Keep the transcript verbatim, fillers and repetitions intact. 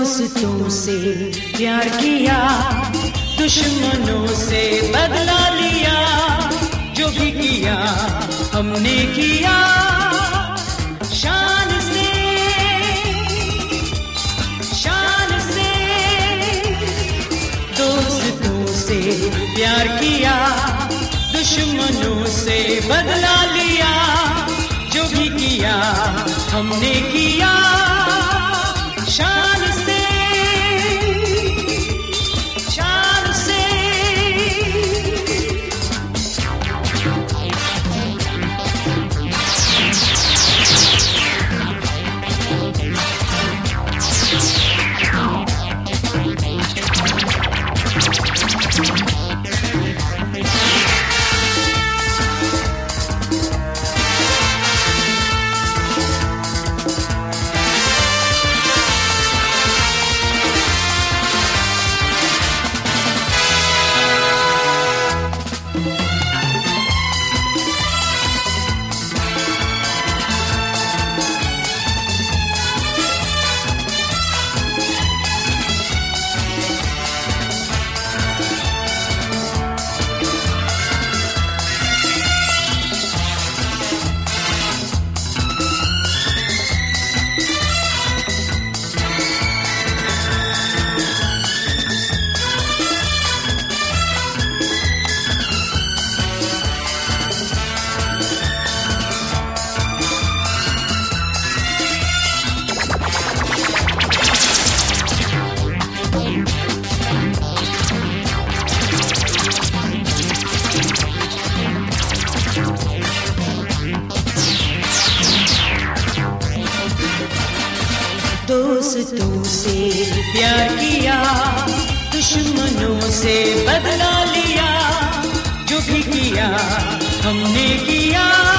दोस्तों से प्यार किया, दुश्मनों से बदला लिया, जो भी किया हमने किया शान से, शान से। दोस्तों से प्यार किया, दुश्मनों से बदला लिया, जो भी किया हमने किया शान से, शान से। दोस्तों से प्यार किया, दुश्मनों से बदला लिया, जो भी किया हमने किया